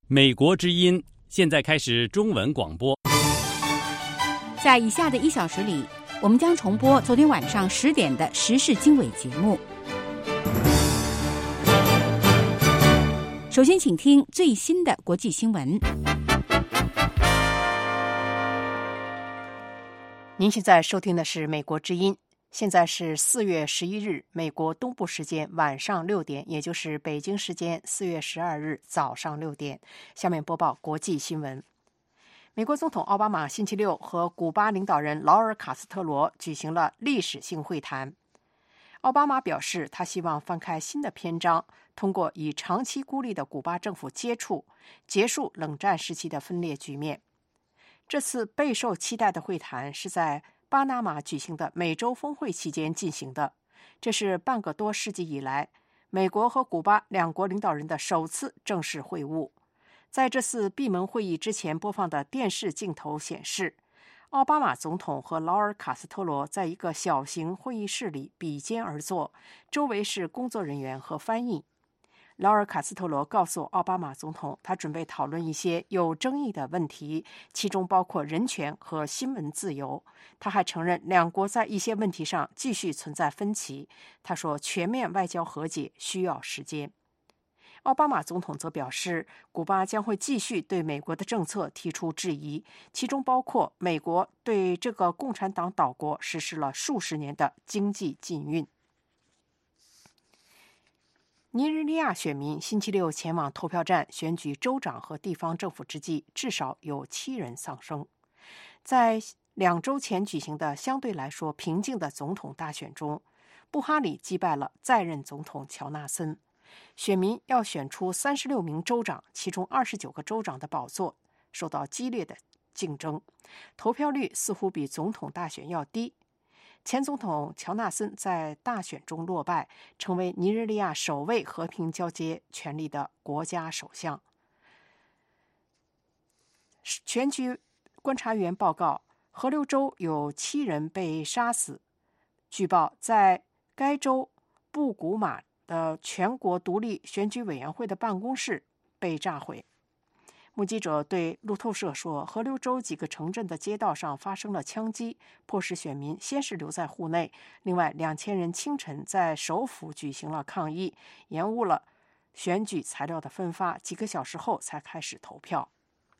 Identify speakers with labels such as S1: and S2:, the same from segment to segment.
S1: 美国之音现在开始中文广播。
S2: 在以下的1小时里，我们将重播昨天晚上10点的时事经纬节目。首先，请听最新的国际新闻。
S3: 您现在收听的是美国之音，现在是4月11日美国东部时间晚上6点，也就是北京时间4月12日早上6点。下面播报国际新闻。美国总统奥巴马星期六和古巴领导人劳尔·卡斯特罗举行了历史性会谈。奥巴马表示，他希望翻开新的篇章，通过与长期孤立的古巴政府接触，结束冷战时期的分裂局面。这次备受期待的会谈是在巴拿马举行的美洲峰会期间进行的，这是半个多世纪以来美国和古巴两国领导人的首次正式会晤。在这次闭门会议之前播放的电视镜头显示，奥巴马总统和劳尔·卡斯特罗在一个小型会议室里比肩而坐，周围是工作人员和翻译。劳尔·卡斯特罗告诉奥巴马总统，他准备讨论一些有争议的问题，其中包括人权和新闻自由。他还承认两国在一些问题上继续存在分歧。他说，全面外交和解需要时间。奥巴马总统则表示，古巴将会继续对美国的政策提出质疑，其中包括美国对这个共产党岛国实施了数十年的经济禁运。尼日利亚选民星期六前往投票站选举州长和地方政府之际，至少有7人丧生。在2周前举行的相对来说平静的总统大选中，布哈里击败了在任总统乔纳森。选民要选出36名州长，其中29个州长的宝座受到激烈的竞争，投票率似乎比总统大选要低。前总统乔纳森在大选中落败，成为尼日利亚首位和平交接权力的国家首相。选举观察员报告，河流州有7人被杀死。据报，在该州布古马的全国独立选举委员会的办公室被炸毁。目击者对路透社说，河流州几个城镇的街道上发生了枪击，迫使选民先是留在户内。另外，2000人清晨在首府举行了抗议，延误了选举材料的分发，几个小时后才开始投票。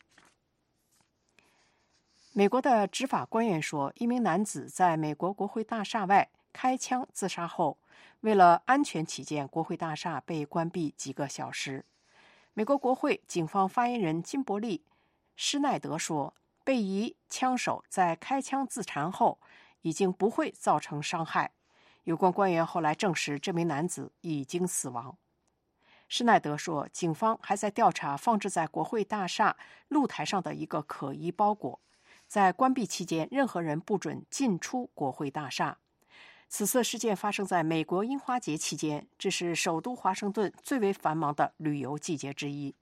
S3: 美国的执法官员说，一名男子在美国国会大厦外开枪自杀后，为了安全起见，国会大厦被关闭几个小时。美国国会警方发言人金伯利·施耐德说，被疑枪手在开枪自残后已经不会造成伤害。有关官员后来证实，这名男子已经死亡。施耐德说，警方还在调查放置在国会大厦露台上的一个可疑包裹。在关闭期间，任何人不准进出国会大厦。此次事件发生在美国樱花节期间，这是首都华盛顿最为繁忙的旅游季节之一。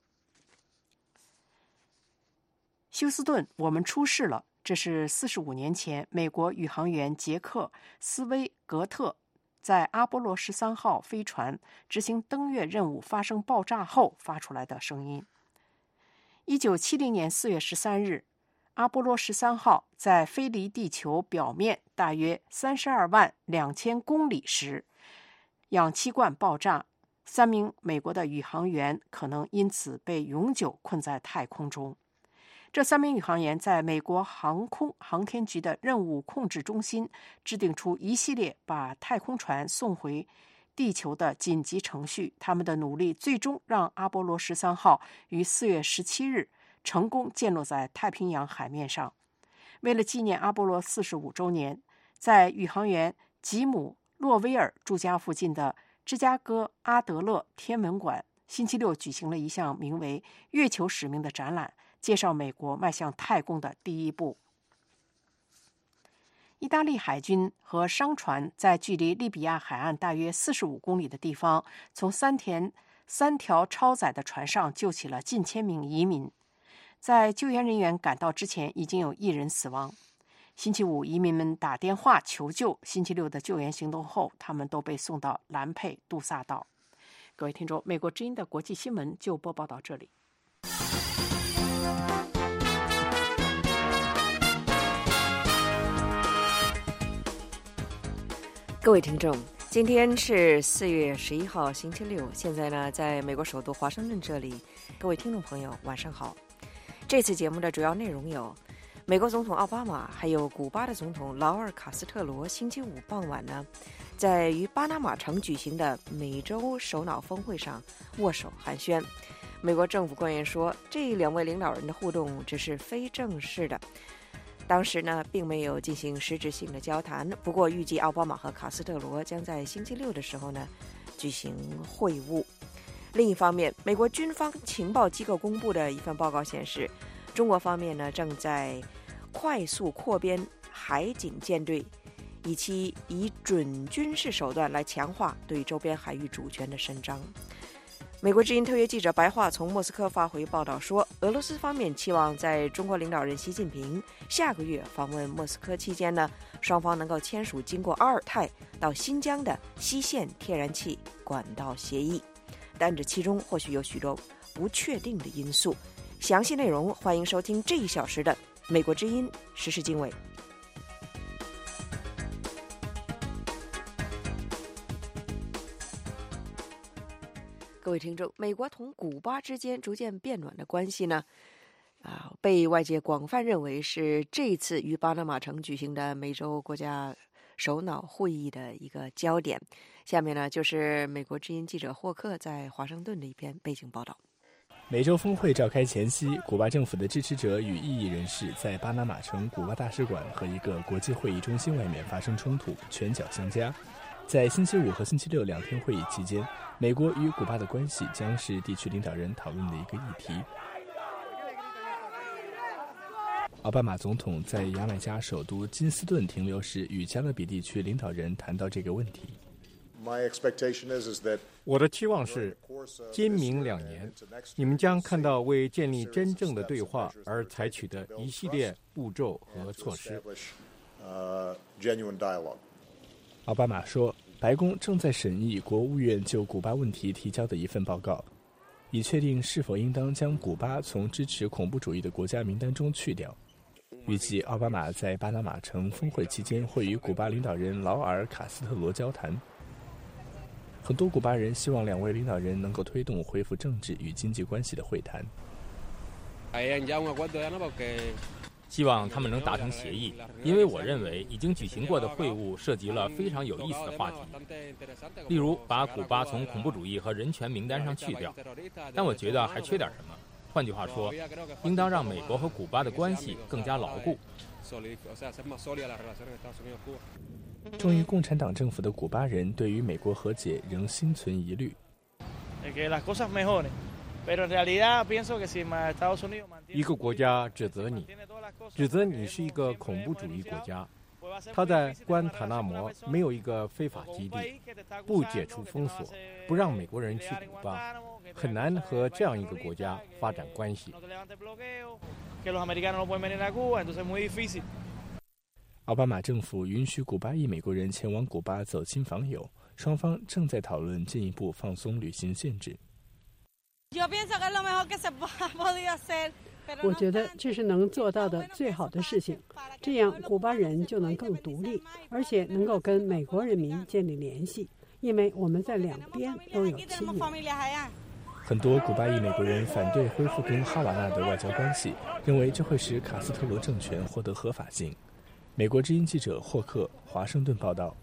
S3: 休斯顿，我们出事了！这是45年前美国宇航员杰克·斯威格特在阿波罗13号飞船执行登月任务发生爆炸后发出来的声音。1970年4月13日，阿波罗13号在飞离地球表面大约322000公里时，氧气罐爆炸，3名美国的宇航员可能因此被永久困在太空中。这3名宇航员在美国航空航天局的任务控制中心制定出一系列把太空船送回地球的紧急程序，他们的努力最终让阿波罗13号于4月17日成功降落在太平洋海面上。为了纪念阿波罗45周年，在宇航员吉姆·洛威尔住家附近的芝加哥阿德勒天文馆星期六举行了一项名为《月球使命》的展览，介绍美国迈向太空的第一步。意大利海军和商船在距离利比亚海岸大约45公里的地方，从3条超载的船上救起了近1000名移民。在救援人员赶到之前，已经有1人死亡。星期五，移民们打电话求救。星期六的救援行动后，他们都被送到兰佩杜萨岛。各位听众，美国之音的国际新闻就播报到这里。
S4: 各位听众，今天是4月11号星期六，现在呢在美国首都华盛顿这里，各位听众朋友晚上好。这次节目的主要内容有：美国总统奥巴马还有古巴的总统劳尔·卡斯特罗星期五傍晚呢，在于巴拿马城举行的美洲首脑峰会上握手寒暄。美国政府官员说，这两位领导人的互动只是非正式的，当时呢并没有进行实质性的交谈。不过预计奥巴马和卡斯特罗将在星期六的时候呢举行会晤。另一方面，美国军方情报机构公布的一份报告显示，中国方面呢正在快速扩编海警舰队，以期以准军事手段来强化对周边海域主权的伸张。美国之音特约记者白桦从莫斯科发回报道说，俄罗斯方面期望在中国领导人习近平下个月访问莫斯科期间呢，双方能够签署经过阿尔泰到新疆的西线天然气管道协议，但这其中或许有许多不确定的因素。详细内容欢迎收听这1小时的美国之音时事经纬。各位听众，美国同古巴之间逐渐变暖的关系呢，被外界广泛认为是这次于巴拿马城举行的美洲国家首脑会议的一个焦点。下面呢，就是美国之音记者霍克在华盛顿的一篇背景报道。
S5: 美洲峰会召开前夕，古巴政府的支持者与异议人士在巴拿马城古巴大使馆和一个国际会议中心外面发生冲突，拳脚相加。在星期五和星期六2天会议期间，美国与古巴的关系将是地区领导人讨论的一个议题。奥巴马总统在牙买加首都金斯顿停留时，与加勒比地区领导人谈到这个问题。
S6: 我的期望是，今明2年，你们将看到为建立真正的对话而采取的一系列步骤和措施。
S5: 奥巴马说，白宫正在审议国务院就古巴问题提交的一份报告，以确定是否应当将古巴从支持恐怖主义的国家名单中去掉。预计奥巴马在巴拿马城峰会期间会与古巴领导人劳尔·卡斯特罗交谈。很多古巴人希望两位领导人能够推动恢复政治与经济关系的会谈。
S7: 希望他们能达成协议，因为我认为已经举行过的会晤涉及了非常有意思的话题，例如把古巴从恐怖主义和人权名单上去掉，但我觉得还缺点什么。换句话说，应当让美国和古巴的关系更加牢固。
S5: 忠于共产党政府的古巴人对于美国和解仍心存疑虑。
S6: 一个国家指责你是一个恐怖主义国家，他在关塔那摩没有一个非法基地，不解除封锁，不让美国人去古巴，很难和这样一个国家发展关系。
S5: 奥巴马政府允许古巴裔美国人前往古巴走亲访友，双方正在讨论进一步放松旅行限制。
S8: 我觉得这是能做到的最好的事情，这样古巴人就能更独立，而且能够跟美国人民建立联系，因为我们在两边都有亲人。
S5: 很多古巴裔美国人反对恢复跟哈瓦那的外交关系，认为这会使卡斯特罗政权获得合法性。美国之音记者霍克，华盛顿报道。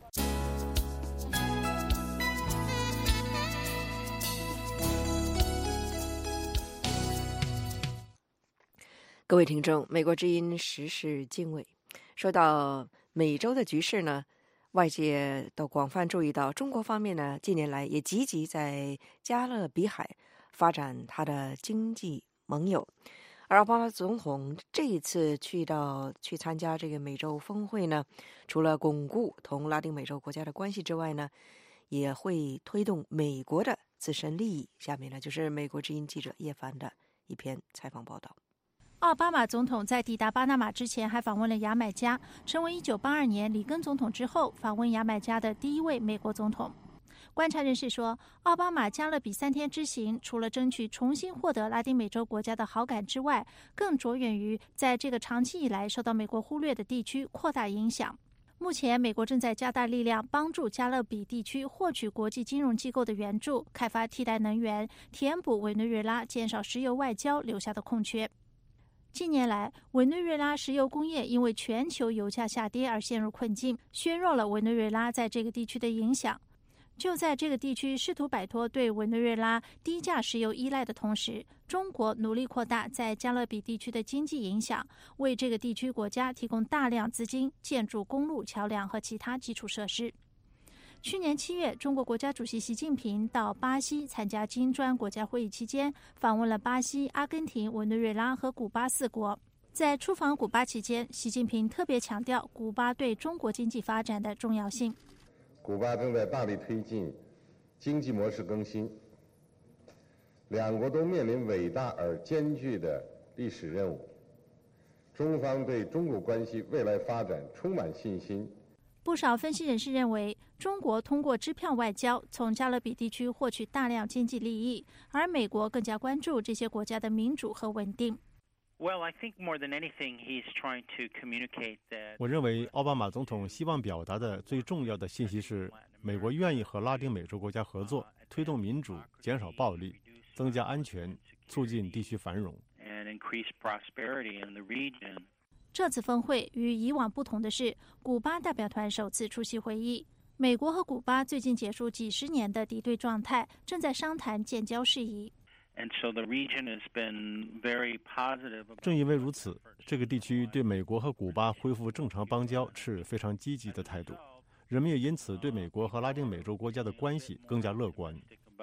S4: 各位听众，美国之音时事经纬。说到美洲的局势呢，外界都广泛注意到，中国方面呢近年来也积极在加勒比海发展它的经济盟友。而奥巴马总统这一次去参加这个美洲峰会呢，除了巩固同拉丁美洲国家的关系之外呢，也会推动美国的自身利益。下面呢，就是美国之音记者叶凡的一篇采访报道。
S9: 奥巴马总统在抵达巴拿马之前还访问了牙买加，成为1982年里根总统之后访问牙买加的第一位美国总统。 观察人士说，奥巴马加勒比3天之行除了争取重新获得拉丁美洲国家的好感之外，更着眼于在这个长期以来受到美国忽略的地区扩大影响。目前，美国正在加大力量帮助加勒比地区获取国际金融机构的援助，开发替代能源，填补委内瑞拉减少石油外交留下的空缺。近年来，委内瑞拉石油工业因为全球油价下跌而陷入困境，削弱了委内瑞拉在这个地区的影响。就在这个地区试图摆脱对委内瑞拉低价石油依赖的同时，中国努力扩大在加勒比地区的经济影响，为这个地区国家提供大量资金，建筑公路、桥梁和其他基础设施。去年7月，中国国家主席习近平到巴西参加金砖国家会议期间，访问了巴西、阿根廷、委内瑞拉和古巴4国。在出访古巴期间，习近平特别强调古巴对中国经济发展的重要性。
S10: 古巴正在大力推进经济模式更新，两国都面临伟大而艰巨的历史任务。中方对中国关系未来发展充满信心。
S9: 不少分析人士认为，中国通过支票外交从加勒比地区获取大量经济利益，而美国更加关注这些国家的民主和稳定。
S11: 我认为奥巴马总统希望表达的最重要的信息是，美国愿意和拉丁美洲国家合作，推动民主，减少暴力，增加安全，促进地区繁荣。
S9: 这次峰会与以往不同的是，古巴代表团首次出席会议。美国和古巴最近结束几十年的敌对状态，正在商谈建交事宜。
S11: 正因为如此，这个地区对美国和古巴恢复正常邦交持非常积极的态度，人们也因此对美国和拉丁美洲国家的关系更加乐观。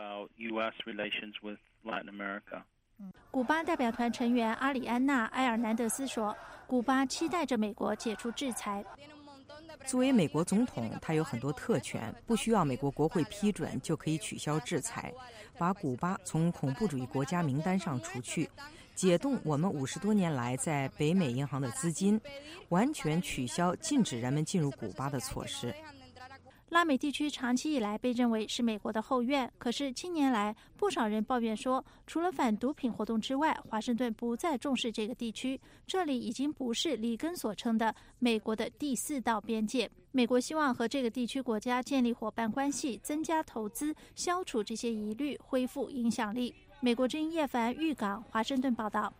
S9: 古巴代表团成员阿里安娜·埃尔南德斯说，古巴期待着美国解除制裁。
S12: 作为美国总统，他有很多特权，不需要美国国会批准就可以取消制裁，把古巴从恐怖主义国家名单上除去，解冻我们50多年来在北美银行的资金，完全取消禁止人们进入古巴的措施。
S9: 拉美地区长期以来被认为是美国的后院，可是近年来不少人抱怨说，除了反毒品活动之外，华盛顿不再重视这个地区，这里已经不是里根所称的美国的第4道边界。美国希望和这个地区国家建立伙伴关系，增加投资，消除这些疑虑，恢复影响力。美国之音叶凡预港华盛顿报道。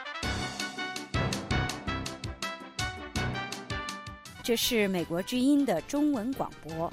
S2: 这是美国之音的中文广播。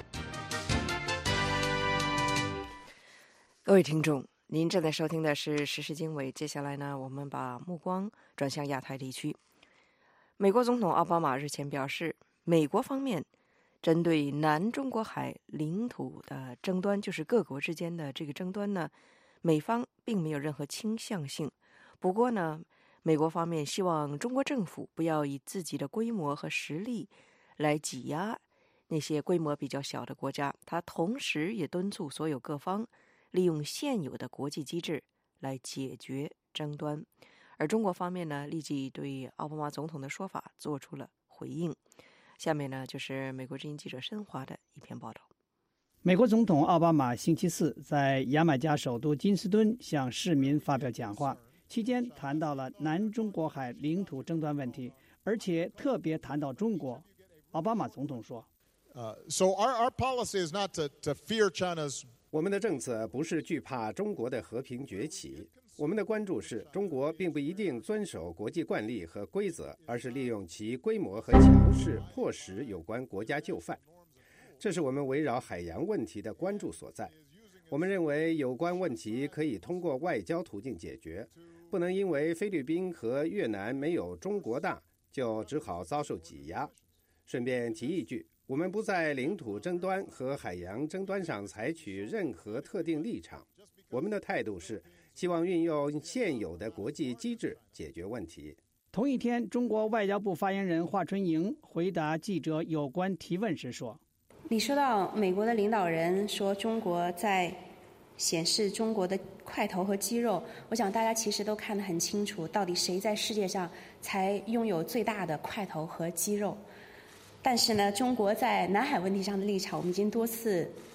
S4: 各位听众，您正在收听的是时事经纬。接下来呢，我们把目光转向亚太地区。美国总统奥巴马日前表示，美国方面针对南中国海领土的争端，就是各国之间的这个争端呢，美方并没有任何倾向性。不过呢，美国方面希望中国政府不要以自己的规模和实力来挤压那些规模比较小的国家。他同时也敦促所有各方利用现有的国际机制来解决争端。而中国方面呢，立即对奥巴马总统的说法做出了回应。下面呢，就是美国之音记者申华的一篇报道。
S13: 美国总统奥巴马星期4在牙买加首都金斯顿向市民发表讲话，期间谈到了南中国海领土争端问题，而且特别谈到中国。奥巴马总统说
S14: ：“So our policy is not to fear China's。
S15: 我们的政策不是惧怕中国的和平崛起，我们的关注是中国并不一定遵守国际惯例和规则，而是利用其规模和强势迫使有关国家就范。这是我们围绕海洋问题的关注所在。我们认为有关问题可以通过外交途径解决，不能因为菲律宾和越南没有中国大，就只好遭受挤压。顺便提一句，我们不在领土争端和海洋争端上采取任何特定立场，我们的态度是希望运用现有的国际机制解决问题。”
S13: 同一天，中国外交部发言人华春莹回答记者有关提问时说：“
S16: 你说到美国的领导人说中国在显示中国的块头和肌肉，我想大家其实都看得很清楚，到底谁在世界上才拥有最大的块头和肌肉。但是呢，中国在南海问题上的立场，我们已经多次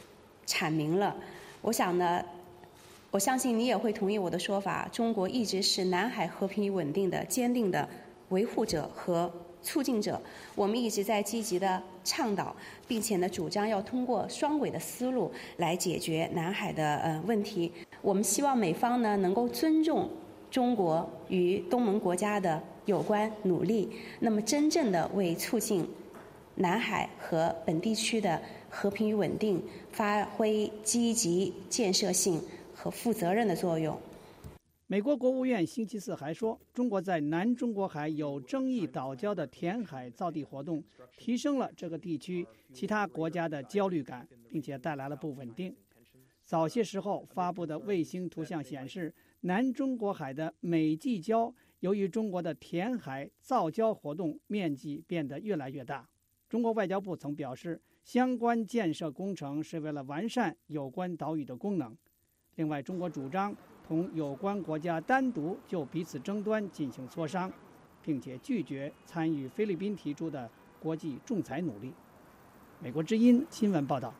S16: 阐明了。我想呢，我相信你也会同意我的说法，中国一直是南海和平与稳定的坚定的维护者和促进者。我们一直在积极的倡导，并且呢主张要通过双轨的思路来解决南海的问题。我们希望美方呢能够尊重中国与东盟国家的有关努力，那么真正的为促进南海和本地区的和平与稳定发挥积极建设性和负责任的作用。
S13: 美国国务院星期四还说，中国在南中国海有争议岛礁的填海造地活动，提升了这个地区其他国家的焦虑感，并且带来了不稳定。早些时候发布的卫星图像显示，南中国海的美济礁由于中国的填海造礁活动面积变得越来越大。中国外交部曾表示，相关建设工程是为了完善有关岛屿的功能。另外，中国主张同有关国家单独就彼此争端进行磋商，并且拒绝参与菲律宾提出的国际仲裁努力。美国之音新闻报道。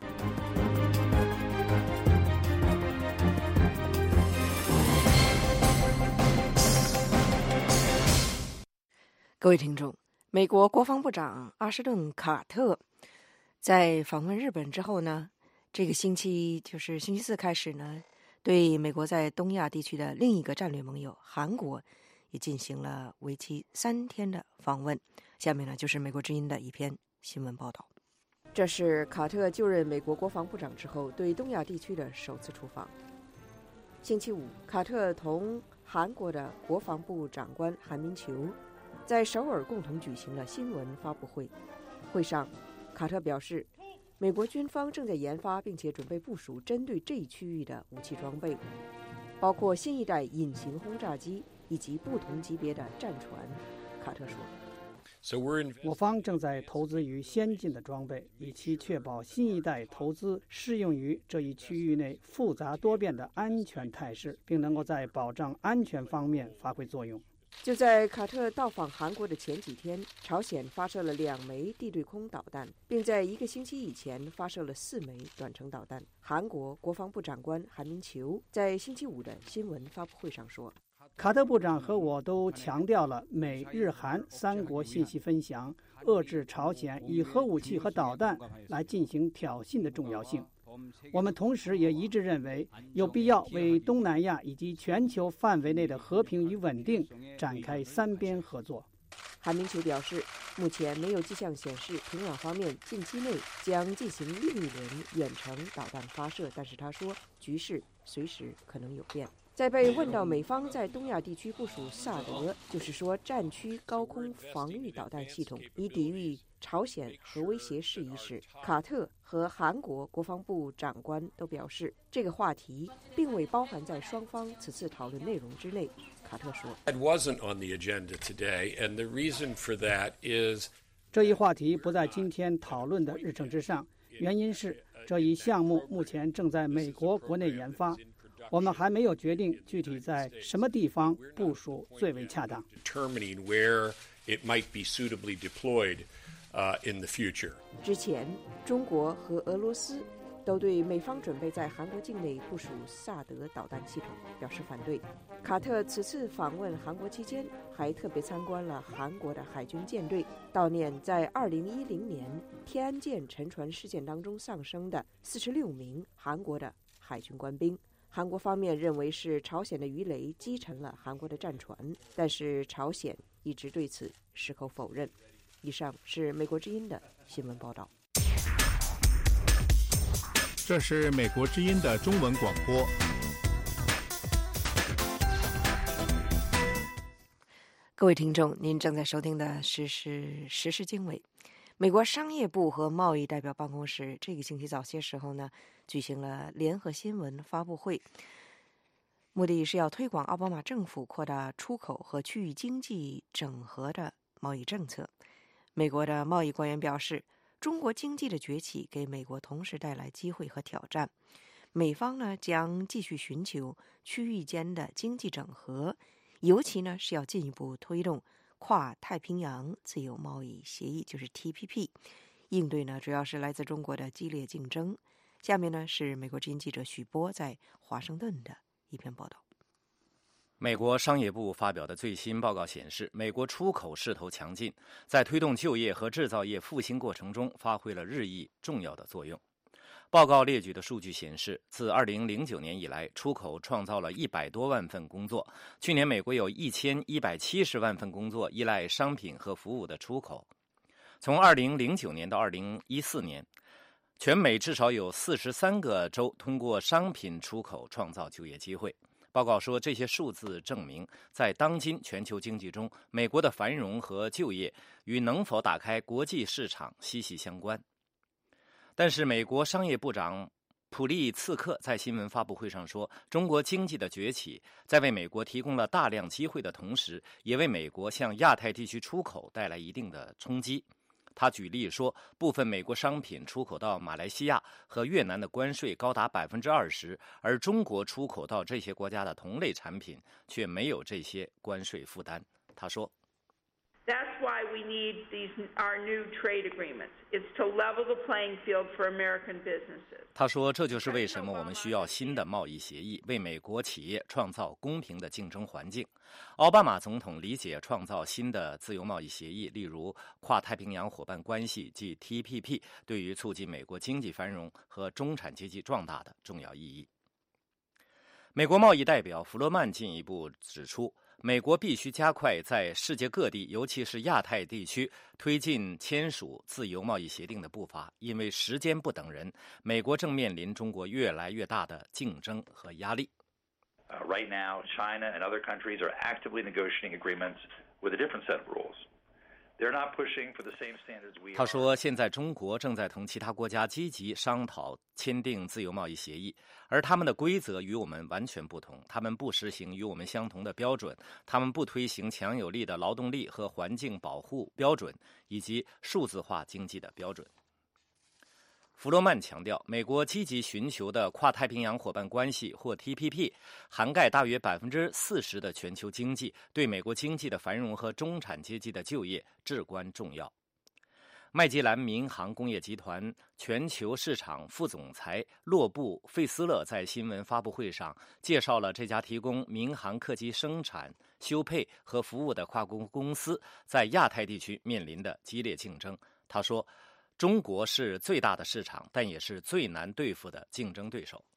S4: 各位听众，美国国防部长阿什顿·卡特在访问日本之后呢，这个星期就是星期四开始呢，对美国在东亚地区的另一个战略盟友韩国也进行了为期3天的访问。下面呢，就是美国之音的一篇新闻报道。这是卡特就任美国国防部长之后对东亚地区的首次出访。星期五，卡特同韩国的国防部长官韩民求在首尔共同举行了新闻发布会。会上，卡特表示，美国军方正在研发并且准备部署针对这一区域的武器装备，包括新一代隐形轰炸机以及不同级别的战船。卡特说，
S13: 我方正在投资于先进的装备，以期确保新一代投资适用于这一区域内复杂多变的安全态势，并能够在保障安全方面发挥作用。
S4: 就在卡特到访韩国的前几天，朝鲜发射了2枚地对空导弹，并在1个星期以前发射了4枚短程导弹。韩国国防部长官韩民求在星期五的新闻发布会上说，
S13: 卡特部长和我都强调了美日韩3国信息分享、遏制朝鲜以核武器和导弹来进行挑衅的重要性。我们同时也一致认为，有必要为东南亚以及全球范围内的和平与稳定展开3边合作。
S4: 韩民求表示，目前没有迹象显示平壤方面近期内将进行另一轮远程导弹发射，但是他说，局势随时可能有变。在被问到美方在东亚地区部署萨德，就是说战区高空防御导弹系统，以抵御朝鲜核威胁事宜时，卡特和韩国国防部长官都表示，这个话题并未包含在双方此次讨论内容之内。卡特说，
S13: 这一话题不在今天讨论的日程之上，原因是这一项目目前正在美国国内研发，我们还没有决定具体在什么地方部署最为恰当。
S4: 之前，中国和俄罗斯都对美方准备在韩国境内部署萨德导弹系统表示反对。卡特此次访问韩国期间，还特别参观了韩国的海军舰队，悼念在2010年天安舰沉船事件当中丧生的46名韩国的海军官兵。韩国方面认为是朝鲜的鱼雷击沉了韩国的战船，但是朝鲜一直对此矢口否认。以上是美国之音的新闻报道。
S17: 这是美国之音的中文广播。
S4: 各位听众，您正在收听的是时事经纬。美国商业部和贸易代表办公室这个星期早些时候呢，举行了联合新闻发布会，目的是要推广奥巴马政府扩大出口和区域经济整合的贸易政策。美国的贸易官员表示，中国经济的崛起给美国同时带来机会和挑战。美方呢将继续寻求区域间的经济整合，尤其呢是要进一步推动跨太平洋自由贸易协议，就是 TPP， 应对呢主要是来自中国的激烈竞争。 下面呢是美国之音记者许波在华盛顿的一篇报道。
S1: 美国商业部发表的最新报告显示，美国出口势头强劲，在推动就业和制造业复兴过程中发挥了日益重要的作用。报告列举的数据显示，自2009年以来，出口创造了100多万份工作。去年，美国有1170万份工作依赖商品和服务的出口。从2009年到2014年，全美至少有43个州通过商品出口创造就业机会。报告说，这些数字证明，在当今全球经济中，美国的繁荣和就业与能否打开国际市场息息相关。但是，美国商业部长普利茨克在新闻发布会上说，中国经济的崛起在为美国提供了大量机会的同时，也为美国向亚太地区出口带来一定的冲击。他举例说，部分美国商品出口到马来西亚和越南的关税高达20%，而中国出口到这些国家的同类产品却没有这些关税负担。他说，
S18: That's why we need our new trade agreements. It's to level the playing field for American businesses.
S1: 他说，这就是为什么我们需要新的贸易协议，为美国企业创造公平的竞争环境。奥巴马总统理解创造新的自由贸易协议，例如跨太平洋伙伴关系即 TPP 对于促进美国经济繁荣和中产阶级壮大的重要意义。美国贸易代表弗罗曼进一步指出，美国必须加快在世界各地，尤其是亚太地区推进签署自由贸易协定的步伐，因为时间不等人，美国正面临中国越来越大的竞争和压力。
S19: Right now, China and other countries are actively negotiating agreements with a different set of rules. They're not pushing for the same standards we are.
S1: 他说，现在中国正在同其他国家积极商讨签订自由贸易协议，而他们的规则与我们完全不同，他们不实行与我们相同的标准，他们不推行强有力的劳动力和环境保护标准，以及数字化经济的标准。弗罗曼强调，美国积极寻求的跨太平洋伙伴关系或 TPP 涵盖大约40%的全球经济，对美国经济的繁荣和中产阶级的就业至关重要。麦吉兰民航工业集团全球市场副总裁洛布·费斯勒在新闻发布会上介绍了这家提供民航客机生产、修配和服务的跨国公司在亚太地区面临的激烈竞争。他说，中国是最大的市场，但也是最难对付的竞争对手。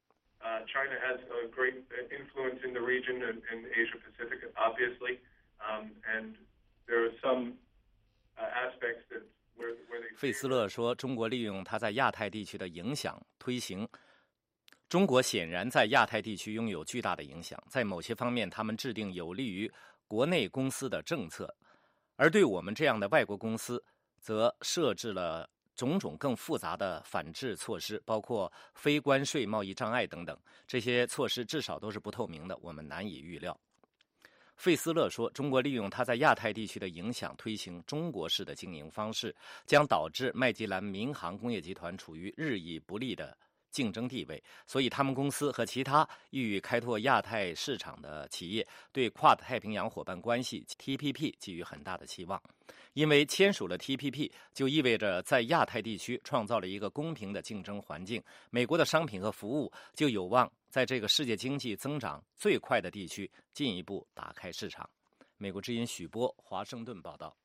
S20: China has a great influence in the region and Asia Pacific, obviously, and there are some aspects that where they.
S1: 费斯勒说，中国利用它在亚太地区的影响推行。中国显然在亚太地区拥有巨大的影响，在某些方面，他们制定有利于国内公司的政策，而对我们这样的外国公司，则设置了种种更复杂的反制措施，包括非关税贸易障碍等等。这些措施至少都是不透明的，我们难以预料。费斯勒说，中国利用它在亚太地区的影响推行中国式的经营方式，将导致麦吉兰民航工业集团处于日益不利的竞争地位，所以他们公司和其他意欲开拓亚太市场的企业对跨太平洋伙伴关系 TPP 寄予很大的期望。因为签署了 TPP 就意味着在亚太地区创造了一个公平的竞争环境，美国的商品和服务就有望在这个世界经济增长最快的地区进一步打开市场。美国之音许波，华盛顿报道。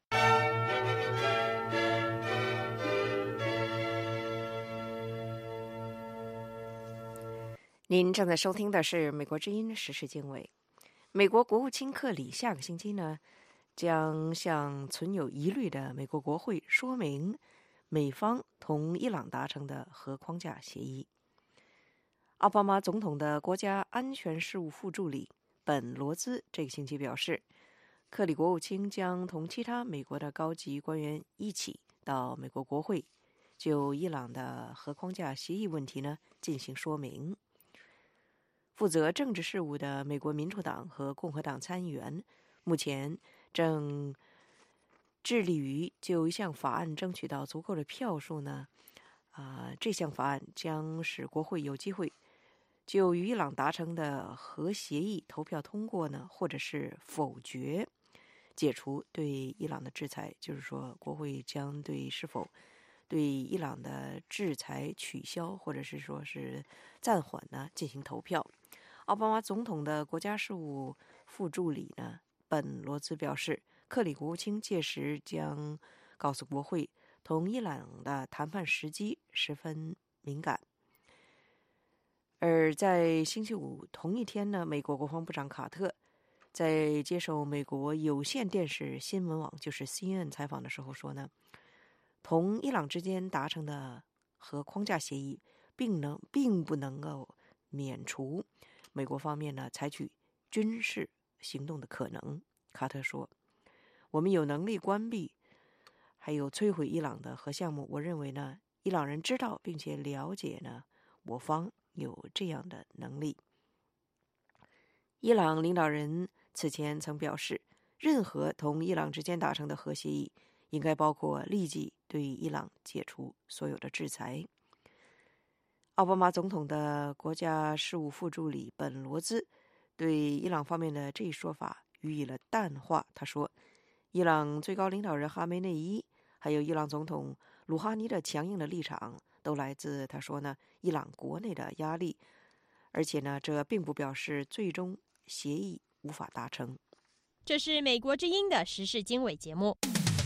S4: 您正在收听的是美国之音时事经纬。美国国务卿克里下个星期呢，将向存有疑虑的美国国会说明美方同伊朗达成的核框架协议。奥巴马总统的国家安全事务副助理本·罗兹这个星期表示，克里国务卿将同其他美国的高级官员一起到美国国会，就伊朗的核框架协议问题呢进行说明。负责政治事务的美国民主党和共和党参议员目前正致力于就一项法案争取到足够的票数呢。这项法案将使国会有机会就与伊朗达成的核协议投票通过呢，或者是否决解除对伊朗的制裁。就是说，国会将是否对伊朗的制裁取消或者是说是暂缓呢进行投票。奥巴马总统的国家事务副助理呢本罗兹表示，克里国务卿届时将告诉国会，同伊朗的谈判时机十分敏感。而在星期五同一天呢，美国国防部长卡特在接受美国有线电视新闻网就是 CNN 采访的时候说呢，同伊朗之间达成的核框架协议并不能够免除美国方面呢采取军事行动的可能。卡特说，我们有能力关闭还有摧毁伊朗的核项目，我认为呢伊朗人知道并且了解呢我方有这样的能力。伊朗领导人此前曾表示，任何同伊朗之间达成的核协议应该包括立即对伊朗解除所有的制裁。奥巴马总统的国家事务副助理本罗兹对伊朗方面的这一说法予以了淡化。他说，伊朗最高领导人哈梅内伊还有伊朗总统鲁哈尼的强硬的立场都来自他说呢伊朗国内的压力，而且呢这并不表示最终协议无法达成。
S21: 这是美国之音的时事经纬节目。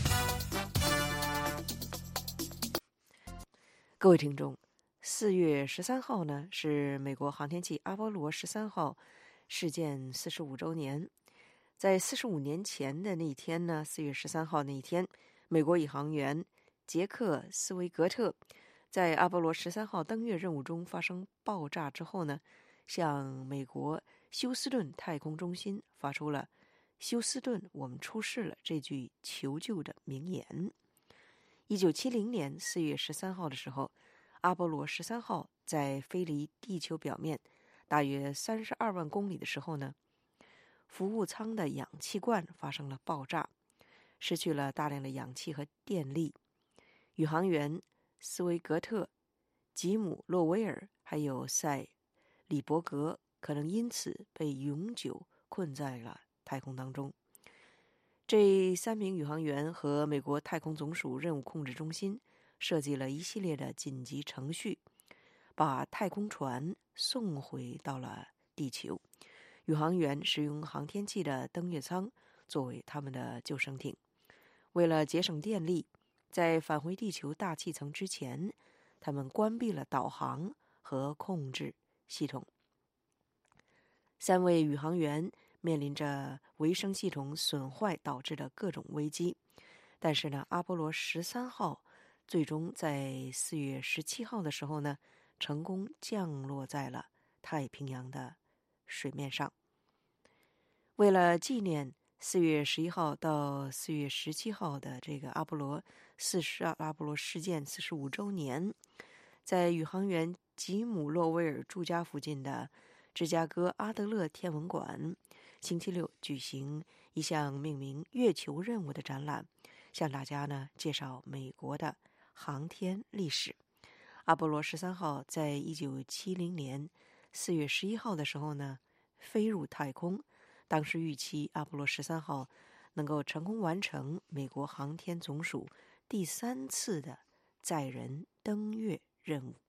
S4: 各位听众，4月13号呢是美国航天器阿波罗13号事件45周年。在45年前的那一天呢，4月13号那一天，美国宇航员杰克·斯维格特在阿波罗13号登月任务中发生爆炸之后呢，向美国休斯顿太空中心发出了“休斯顿，我们出事了”这句求救的名言。1970年4月13号的时候，阿波罗13号在飞离地球表面大约32万公里的时候呢，服务舱的氧气罐发生了爆炸，失去了大量的氧气和电力。宇航员斯维格特、吉姆·洛威尔还有塞里伯格可能因此被永久困在了太空当中。这3名宇航员和美国太空总署任务控制中心设计了一系列的紧急程序，把太空船送回到了地球。宇航员使用航天器的登月舱作为他们的救生艇。为了节省电力，在返回地球大气层之前，他们关闭了导航和控制系统。3位宇航员面临着维生系统损坏导致的各种危机，但是呢，阿波罗13号最终在4月17号的时候呢，成功降落在了太平洋的水面上。为了纪念4月11号到4月17号的这个阿波罗事件45周年，在宇航员吉姆·洛威尔住家附近的芝加哥阿德勒天文馆星期六举行一项命名月球任务的展览，向大家呢介绍美国的航天历史。阿波罗13号在1970年4月11号的时候呢飞入太空，当时预期阿波罗13号能够成功完成美国航天总署第3次的载人登月任务。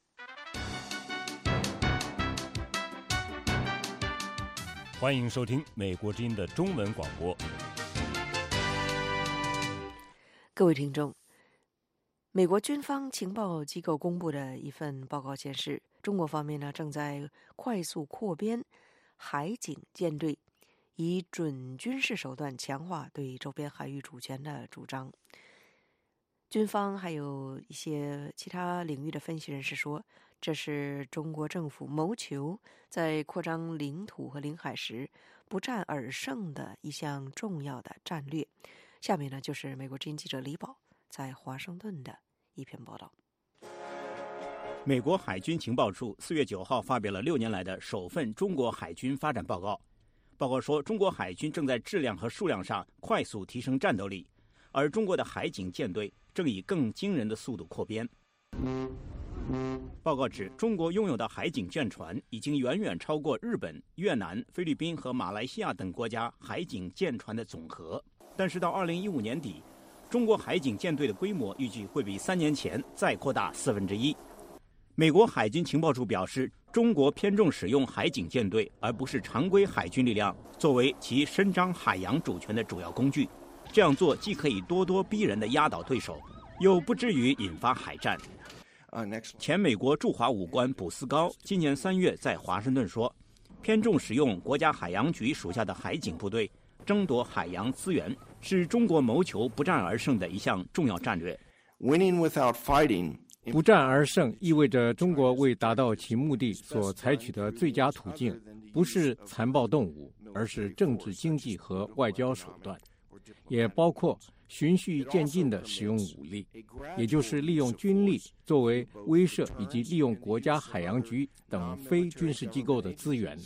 S22: 欢迎收听美国之音的中文广播。
S4: 各位听众，美国军方情报机构公布的一份报告显示，中国方面呢正在快速扩编海警舰队，以准军事手段强化对周边海域主权的主张。军方还有一些其他领域的分析人士说，这是中国政府谋求在扩张领土和领海时不战而胜的一项重要的战略。下面呢，就是美国之音记者李宝在华盛顿的一篇报道。
S23: 美国海军情报处4月9号发表了6年来的首份中国海军发展报告。报告说，中国海军正在质量和数量上快速提升战斗力，而中国的海警舰队正以更惊人的速度扩编。报告指，中国拥有的海警舰船已经远远超过日本、越南、菲律宾和马来西亚等国家海警舰船的总和。但是到2015年底， 中国海警舰队的规模预计会比3年前再扩大1/4。美国海军情报处表示，中国偏重使用海警舰队，而不是常规海军力量作为其伸张海洋主权的主要工具。这样做既可以咄咄逼人地压倒对手，又不至于引发海战。前美国驻华武官卜斯高今年3月在华盛顿说，偏重使用国家海洋局属下的海警部队争夺海洋资源，是中国谋求不战而胜的一项重要战略。
S3: 不战而胜意味着中国为达到其目的所采取的最佳途径，不是残暴动武，而是政治、经济和外交手段，也包括循序渐进地使用武力，也就是利用军力作为威慑，以及利用国家海洋局等非军事机构的资源。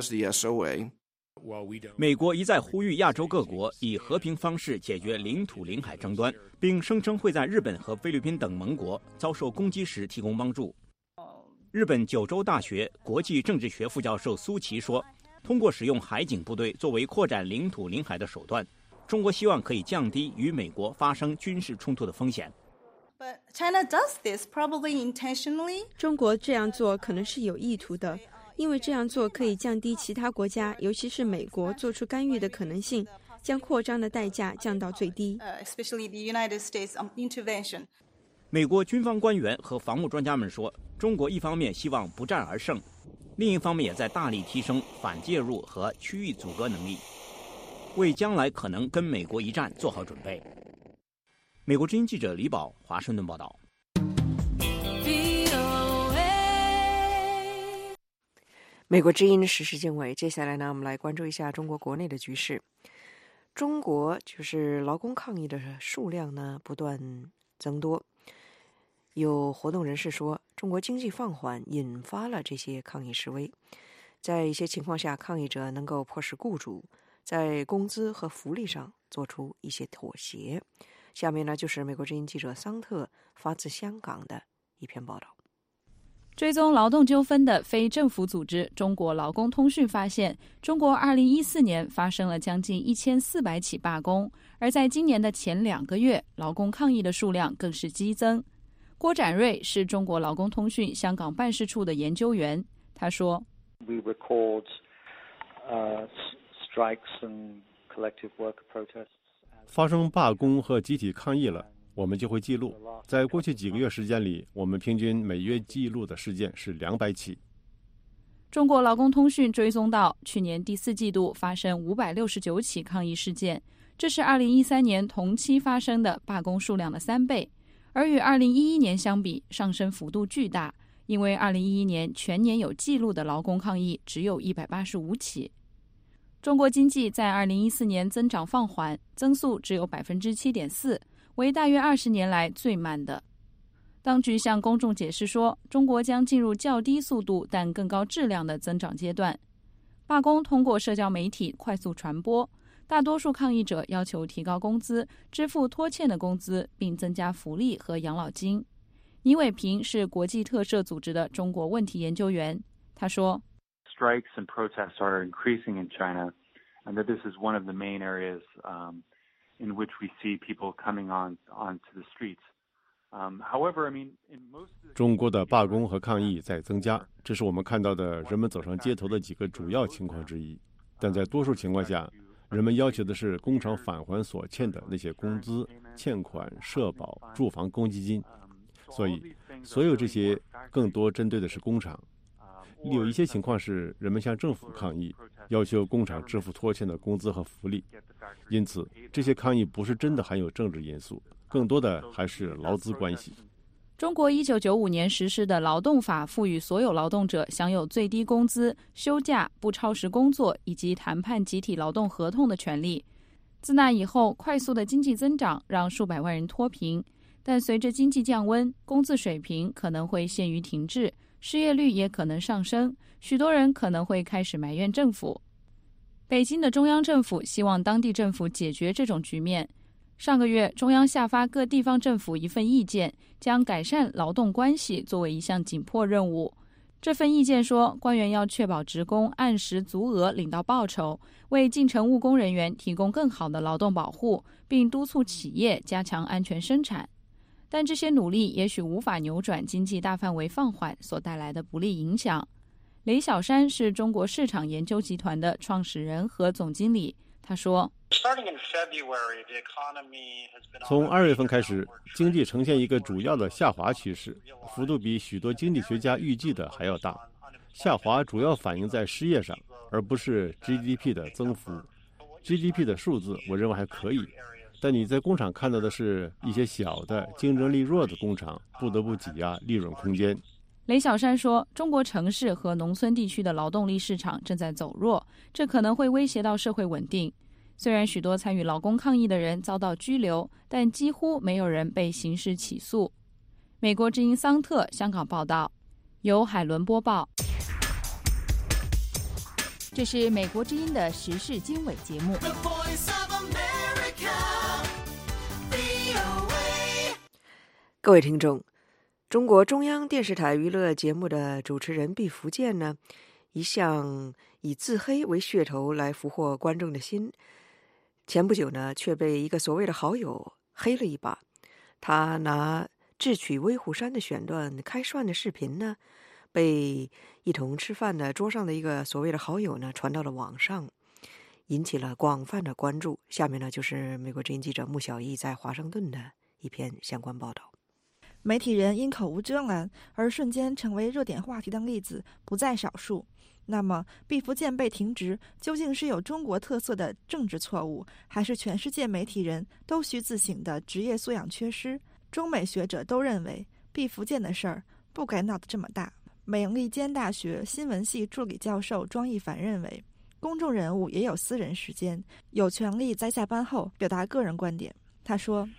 S23: 美国一再呼吁亚洲各国以和平方式解决领土领海争端，并声称会在日本和菲律宾等盟国遭受攻击时提供帮助。日本九州大学国际政治学副教授苏琪说，通过使用海警部队作为扩展领土领海的手段，中国希望可以降低与美国发生军事冲突的风险。
S6: 中国这样做可能是有意图的，因为这样做可以降低其他国家，尤其是美国做出干预的可能性，将扩张的代价降到最低。
S23: 美国军方官员和防务专家们说，中国一方面希望不战而胜，另一方面也在大力提升反介入和区域阻隔能力，为将来可能跟美国一战做好准备。美国之音记者李宝华盛顿报道。
S4: 美国之音时事经纬，接下来呢，我们来关注一下中国国内的局势。中国就是劳工抗议的数量呢不断增多，有活动人士说，中国经济放缓引发了这些抗议示威。在一些情况下，抗议者能够迫使雇主在工资和福利上做出一些妥协。下面呢，就是美国之音记者桑特发自香港的一篇报道。
S7: 追踪劳动纠纷的非政府组织中国劳工通讯发现，中国2014年发生了将近1400起罢工，而在今年的前2个月，劳工抗议的数量更是激增。郭展瑞是中国劳工通讯香港办事处的研究员，他说
S24: We record strikes and collective work protests.
S11: 发生罢工和集体抗议了，我们就会记录。在过去几个月时间里，我们平均每月记录的事件是200起。
S7: 中国劳工通讯追踪到，去年第4季度发生569起抗议事件，这是2013年同期发生的罢工数量的3倍，而与2011年相比，上升幅度巨大，因为2011年全年有记录的劳工抗议只有185起。中国经济在2014年增长放缓，增速只有 7.4%， 为大约20年来最慢的。当局向公众解释说，中国将进入较低速度但更高质量的增长阶段。罢工通过社交媒体快速传播，大多数抗议者要求提高工资、支付拖欠的工资，并增加福利和养老金。倪伟平是国际特赦组织的中国问题研究员，他说
S25: Strikes and protests are increasing in China, and that this is one of the main areas in which we see people coming onto the streets. However, I mean, in most
S11: 中国的罢工和抗议在增加，这是我们看到的人们走上街头的几个主要情况之一。但在多数情况下，人们要求的是工厂返还所欠的那些工资、欠款、社保、住房公积金。所以，所有这些更多针对的是工厂。有一些情况是人们向政府抗议，要求工厂支付拖欠的工资和福利。因此，这些抗议不是真的含有政治因素，更多的还是劳资关系。
S7: 中国1995年实施的劳动法赋予所有劳动者享有最低工资、休假、不超时工作以及谈判集体劳动合同的权利。自那以后，快速的经济增长让数百万人脱贫，但随着经济降温，工资水平可能会陷于停滞，失业率也可能上升，许多人可能会开始埋怨政府。北京的中央政府希望当地政府解决这种局面。上个月，中央下发各地方政府一份意见，将改善劳动关系作为一项紧迫任务。 这份意见说，官员要确保职工按时足额领到报酬，为进城务工人员提供更好的劳动保护，并督促企业加强安全生产。但这些努力也许无法扭转经济大范围放缓所带来的不利影响。雷小山是中国市场研究集团的创始人和总经理，他说，
S11: 从2月份开始，经济呈现一个主要的下滑趋势，幅度比许多经济学家预计的还要大。下滑主要反映在失业上，而不是 GDP 的增幅。GDP 的数字我认为还可以，但你在工厂看到的是一些小的竞争力弱的工厂不得不挤压利润空间。
S7: 雷小山说，中国城市和农村地区的劳动力市场正在走弱，这可能会威胁到社会稳定。虽然许多参与劳工抗议的人遭到拘留，但几乎没有人被刑事起诉。美国之音桑特香港报道，由海伦播报。
S2: 这是美国之音的时事经纬节目。
S4: 各位听众，中国中央电视台娱乐节目的主持人毕福剑呢，一向以自黑为噱头来俘获观众的心。前不久呢，却被一个所谓的好友黑了一把。他拿智取威虎山的选段开涮的视频呢，被一同吃饭的桌上的一个所谓的好友呢传到了网上，引起了广泛的关注。下面呢，就是美国之音记者穆小艺在华盛顿的一篇相关报道。
S5: 媒体人因口无遮拦而瞬间成为热点话题的例子不在少数。那么，毕福剑被停职究竟是有中国特色的政治错误，还是全世界媒体人都需自省的职业素养缺失？中美学者都认为，毕福剑的事儿不该闹得这么大。美利坚大学新闻系助理教授庄一凡认为，公众人物也有私人时间，有权利在下班后表达个人观点。他说，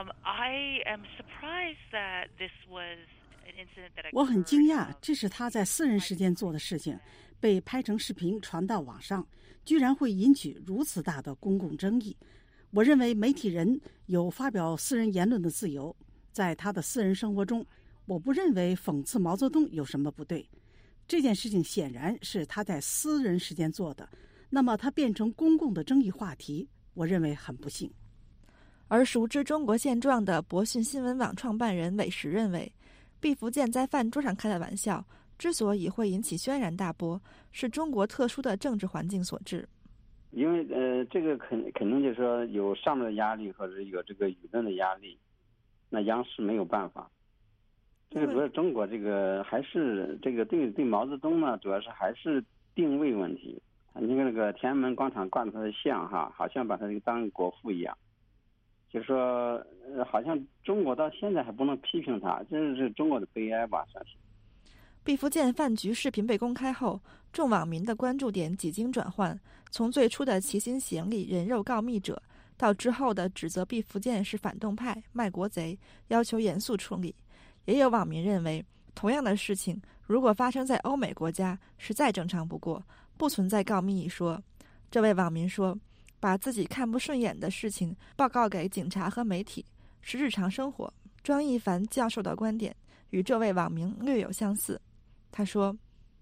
S8: 我很惊讶，这是他在私人时间做的事情，被拍成视频传到网上，居然会引起如此大的公共争议。我认为媒体人有发表私人言论的自由，在他的私人生活中，我不认为讽刺毛泽东有什么不对。这件事情显然是他在私人时间做的，那么他变成公共的争议话题，我认为很不幸。
S5: 而熟知中国现状的博讯新闻网创办人韦石认为，毕福剑在饭桌上开的玩笑之所以会引起轩然大波，是中国特殊的政治环境所致。
S9: 因为这个肯定就是说有上面的压力或者有这个舆论的压力，那央视没有办法。这个主要中国这个还是这个对毛泽东呢，主要是还是定位问题。你看那个天安门广场挂着他的像哈，好像把他这个当国父一样。就是说，好像中国到现在还不能批评他，这是中国的悲哀吧，算是。
S5: 毕福剑饭局视频被公开后，众网民的关注点几经转换，从最初的齐心协力人肉告密者，到之后的指责毕福剑是反动派、卖国贼，要求严肃处理。也有网民认为，同样的事情如果发生在欧美国家，是再正常不过，不存在告密一说。这位网民说，把自己看不顺眼的事情报告给警察和媒体是日常生活。庄一凡教授的观点与这位网民略有相似。他说，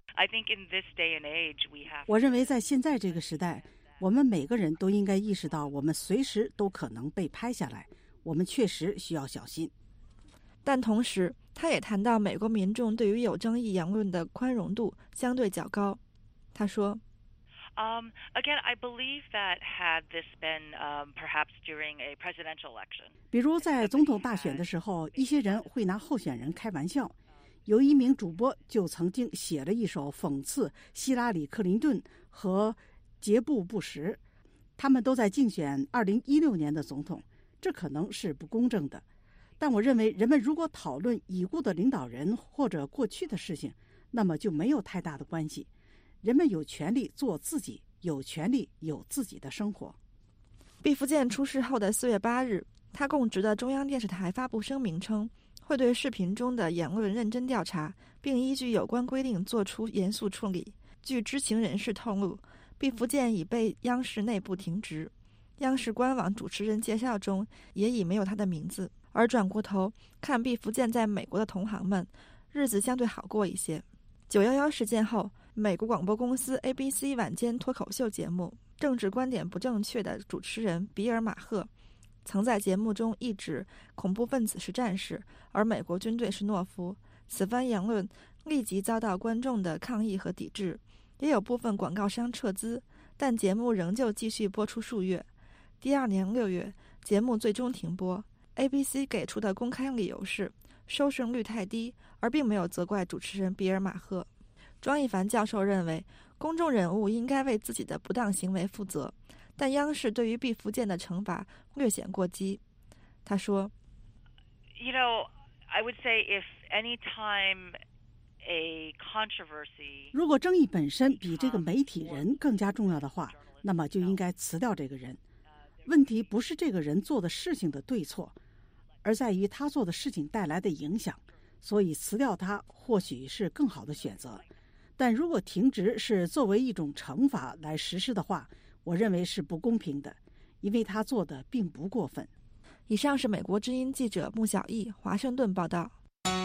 S8: 我认为在现在这个时代，我们每个人都应该意识到，我们随时都可能被拍下来，我们确实需要小心。
S5: 但同时，他也谈到美国民众对于有争议言论的宽容度相对较高。他说
S10: Again, I believe that had this been perhaps during a presidential election.
S8: 比如在总统大选的时候，一些人会拿候选人开玩笑。有一名主播就曾经写了一首讽刺希拉里·克林顿和杰布·布什，他们都在竞选2016年的总统，这可能是不公正的。但我认为，人们如果讨论已故的领导人或者过去的事情，那么就没有太大的关系。人们有权利做自己，有权利有自己的生活。
S5: 毕福剑出事后的4月8日，他供职的中央电视台发布声明称，会对视频中的言论认真调查，并依据有关规定做出严肃处理。据知情人士透露，毕福剑已被央视内部停职，央视官网主持人介绍中也已没有他的名字。而转过头看毕福剑在美国的同行们，日子相对好过一些。 911事件后，美国广播公司 ABC 晚间脱口秀节目政治观点不正确的主持人比尔·马赫曾在节目中意指恐怖分子是战士，而美国军队是懦夫。此番言论立即遭到观众的抗议和抵制，也有部分广告商撤资，但节目仍旧继续播出数月。第二年6月，节目最终停播。ABC 给出的公开理由是收视率太低，而并没有责怪主持人比尔·马赫。庄一凡教授认为，公众人物应该为自己的不当行为负责，但央视对于毕福剑的惩罚略显过激。他说
S10: You know, I would say if any time a controversy
S8: 如果争议本身比这个媒体人更加重要的话，那么就应该辞掉这个人。问题不是这个人做的事情的对错，而在于他做的事情带来的影响，所以辞掉他或许是更好的选择。但如果停职是作为一种惩罚来实施的话，我认为是不公平的，因为他做的并不过分。
S5: 以上是美国之音记者穆小艺华盛顿报道。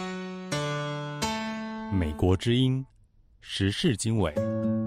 S22: 美国之音时事经纬。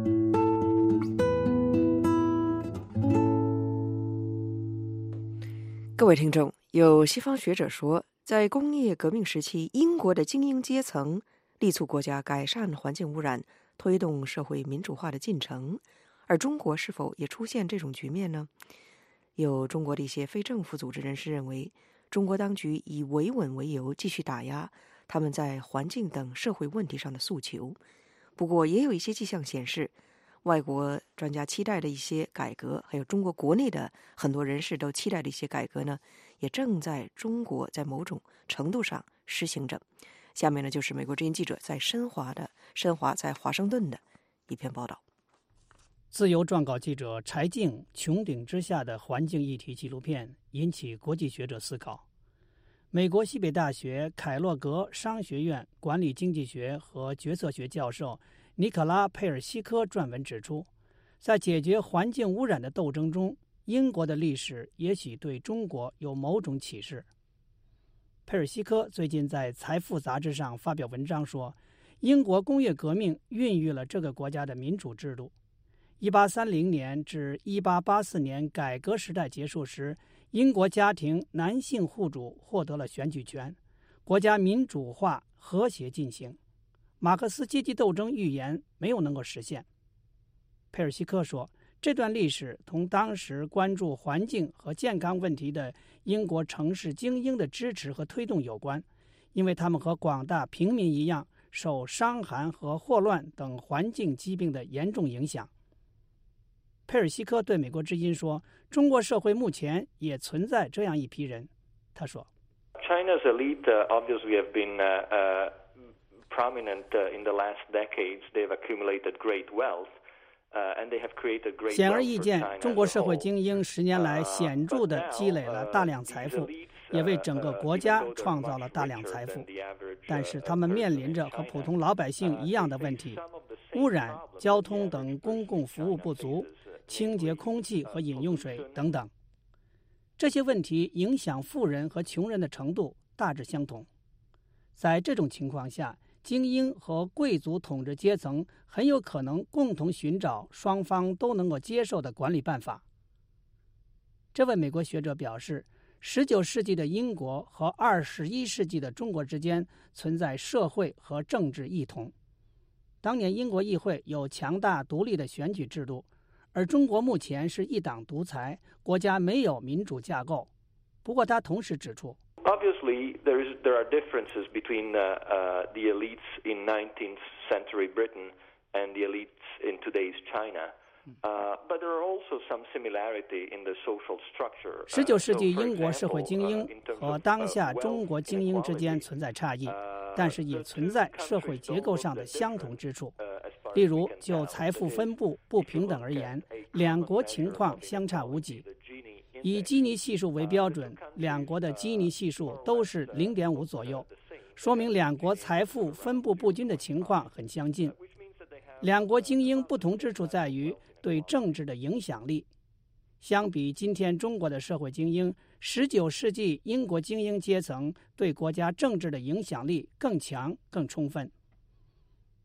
S4: 各位听众，有西方学者说，在工业革命时期，英国的精英阶层力促国家改善环境污染，推动社会民主化的进程，而中国是否也出现这种局面呢？有中国的一些非政府组织人士认为，中国当局以维稳为由继续打压他们在环境等社会问题上的诉求。不过也有一些迹象显示，外国专家期待的一些改革，还有中国国内的很多人士都期待的一些改革呢，也正在中国在某种程度上实行着。下面呢，就是美国之音记者在申华在华盛顿的一篇报道。
S12: 自由撰稿记者柴静穹顶之下的环境议题纪录片引起国际学者思考。美国西北大学凯洛格商学院管理经济学和决策学教授尼可拉·佩尔西科撰文指出，在解决环境污染的斗争中，英国的历史也许对中国有某种启示。佩尔西科最近在《财富》杂志上发表文章说，英国工业革命孕育了这个国家的民主制度。1830年至1884年改革时代结束时，英国家庭男性户主获得了选举权，国家民主化和谐进行。马克思阶级斗争预言没有能够实现。佩尔西科说，这段历史同当时关注环境和健康问题的英国城市精英的支持和推动有关，因为他们和广大平民一样，受伤寒和霍乱等环境疾病的严重影响。佩尔西科对美国之音说，中国社会目前也存在这样一批人。他说
S13: China's elite obviously have been prominent in the last decades. They've accumulated great wealth. And they have created great
S12: 显而易见，中国社会精英10年来显著地积累了大量财富，也为整个国家创造了大量财富。但是他们面临着和普通老百姓一样的问题：污染、交通等公共服务不足、清洁空气和饮用水等等。这些问题影响富人和穷人的程度大致相同。在这种情况下，精英和贵族统治阶层很有可能共同寻找双方都能够接受的管理办法。这位美国学者表示，19世纪的英国和21世纪的中国之间存在社会和政治异同。当年英国议会有强大独立的选举制度，而中国目前是一党独裁，国家没有民主架构。不过他同时指出，
S13: Obviously, there are differences between the elites in 19th century Britain and the elites in today's China. But there are also some similarity in the social structure.
S12: 19世纪英国社会精英和当下中国精英之间存在差异，但是也存在社会结构上的相同之处。例如，就财富分布不平等而言，两国情况相差无几。以基尼系数为标准，两国的基尼系数都是 0.5 左右，说明两国财富分布不均的情况很相近。两国精英不同之处在于对政治的影响力。相比今天中国的社会精英，19世纪英国精英阶层对国家政治的影响力更强、更充分。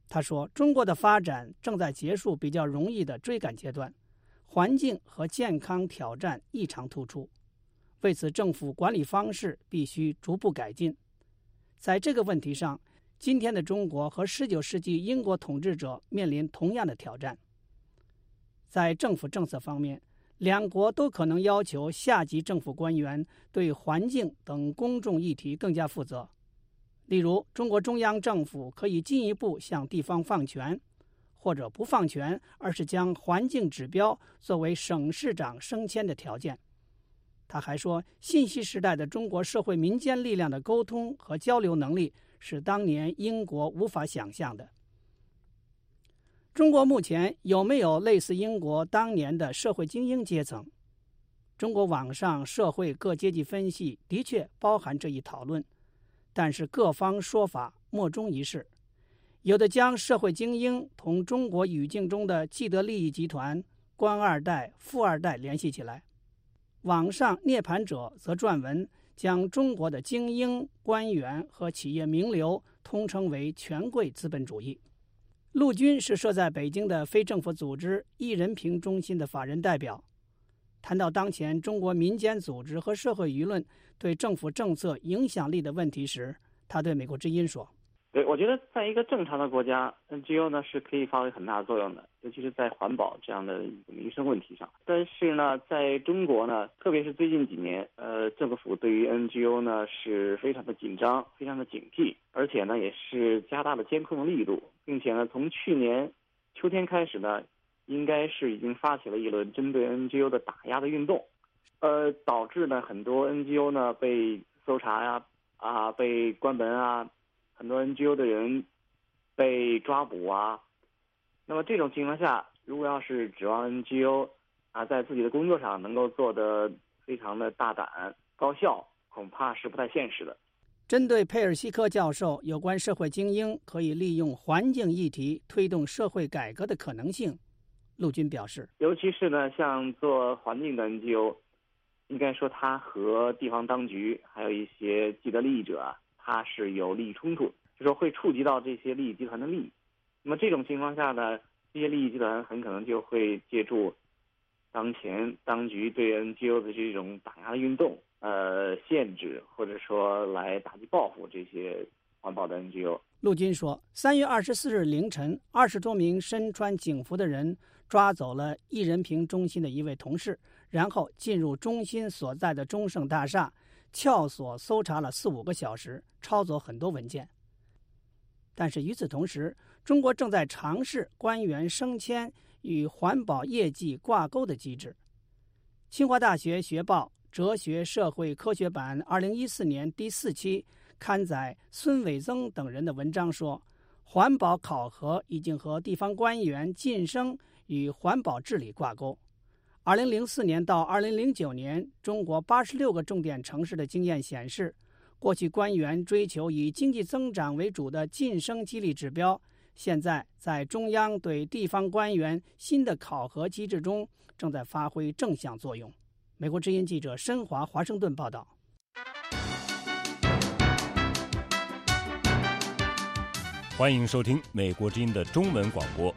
S12: 他说，中国的发展正在结束比较容易的追赶阶段，环境和健康挑战异常突出，为此政府管理方式必须逐步改进。在这个问题上，今天的中国和19世纪英国统治者面临同样的挑战。在政府政策方面，两国都可能要求下级政府官员对环境等公众议题更加负责。例如，中国中央政府可以进一步向地方放权，或者不放权，而是将环境指标作为省市长升迁的条件。他还说，信息时代的中国社会民间力量的沟通和交流能力是当年英国无法想象的。中国目前有没有类似英国当年的社会精英阶层？中国网上社会各阶级分析的确包含这一讨论，但是各方说法莫衷一是。有的将社会精英同中国语境中的既得利益集团、官二代、富二代联系起来。网上涅槃者则撰文将中国的精英、官员和企业名流通称为权贵资本主义。陆军是设在北京的非政府组织一人评中心的法人代表。谈到当前中国民间组织和社会舆论对政府政策影响力的问题时，他对美国之音说：
S14: 对，我觉得在一个正常的国家 ，NGO 呢是可以发挥很大的作用的，尤其是在环保这样的一个民生问题上。但是呢，在中国呢，特别是最近几年，政府对于 NGO 呢是非常的紧张，非常的警惕，而且呢也是加大了监控的力度，并且呢从去年秋天开始呢，应该是已经发起了一轮针对 NGO 的打压的运动，导致呢很多 NGO 呢被搜查呀，被关门啊。很多 NGO 的人被抓捕啊，那么这种情况下，如果要是指望 NGO 在自己的工作上能够做得非常的大胆高效，恐怕是不太现实的。
S12: 针对佩尔西科教授有关社会精英可以利用环境议题推动社会改革的可能性，陆军表示，
S14: 尤其是呢，像做环境的 NGO， 应该说它和地方当局还有一些既得利益者它是有利益冲突，就说会触及到这些利益集团的利益。那么这种情况下呢，这些利益集团很可能就会借助当前当局对 NGO 的这种打压的运动，限制或者说来打击报复这些环保的 NGO。
S12: 陆军说，3月24日凌晨，20多名身穿警服的人抓走了一人评中心的一位同事，然后进入中心所在的中盛大厦，撬锁搜查了4-5个小时，抄走很多文件。但是与此同时，中国正在尝试官员升迁与环保业绩挂钩的机制。清华大学学报哲学社会科学版2014年第4期刊载孙伟增等人的文章说，环保考核已经和地方官员晋升与环保治理挂钩。2004年到2009年，中国86个重点城市的经验显示，过去官员追求以经济增长为主的晋升激励指标，现在在中央对地方官员新的考核机制中正在发挥正向作用。美国之音记者申华华盛顿报道。
S22: 欢迎收听美国之音的中文广播。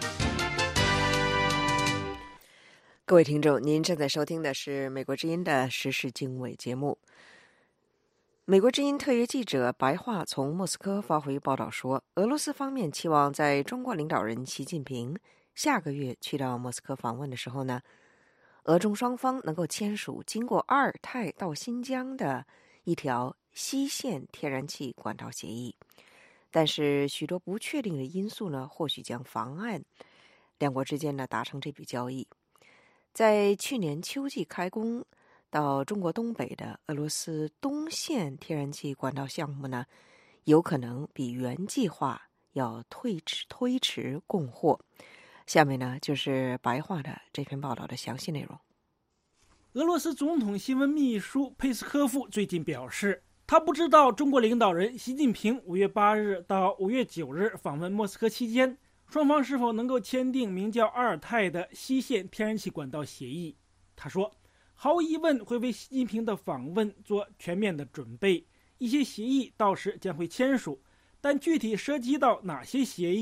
S4: 各位听众，您正在收听的是美国之音的时事经纬节目。美国之音特约记者白桦从莫斯科发回报道说，俄罗斯方面期望在中国领导人习近平下个月去到莫斯科访问的时候呢，俄中双方能够签署经过阿尔泰到新疆的一条西线天然气管道协议。但是许多不确定的因素呢，或许将妨碍两国之间呢达成这笔交易。在去年秋季开工到中国东北的俄罗斯东线天然气管道项目呢，有可能比原计划要推迟供货。下面呢就是白桦的这篇报道的详细内容。
S15: 俄罗斯总统新闻秘书佩斯科夫最近表示，他不知道中国领导人习近平5月8日到5月9日访问莫斯科期间，双方是否能够签订名叫阿尔泰的西线天然气管道协议。他说，毫无疑问会为习近平的访问做全面的准备，一些协议到时将会签署，但具体涉及到哪些协议，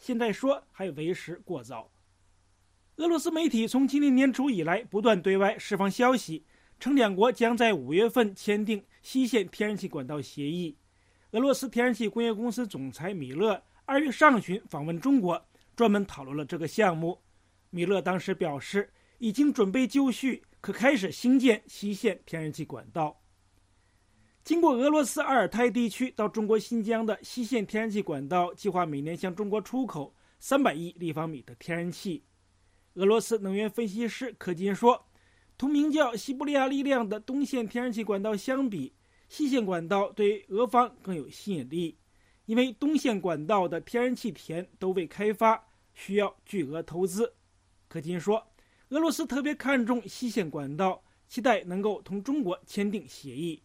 S15: 现在说还为时过早。俄罗斯媒体从今年年初以来不断对外释放消息，称两国将在5月份签订西线天然气管道协议。俄罗斯天然气工业公司总裁米勒2月上旬访问中国，专门讨论了这个项目。米勒当时表示，已经准备就绪，可开始兴建西线天然气管道。经过俄罗斯阿尔泰地区到中国新疆的西线天然气管道，计划每年向中国出口300亿立方米的天然气。俄罗斯能源分析师柯金说，同名叫西伯利亚力量的东线天然气管道相比，西线管道对俄方更有吸引力，因为东线管道的天然气田都未开发，需要巨额投资。柯金说，俄罗斯特别看重西线管道，期待能够同中国签订协议。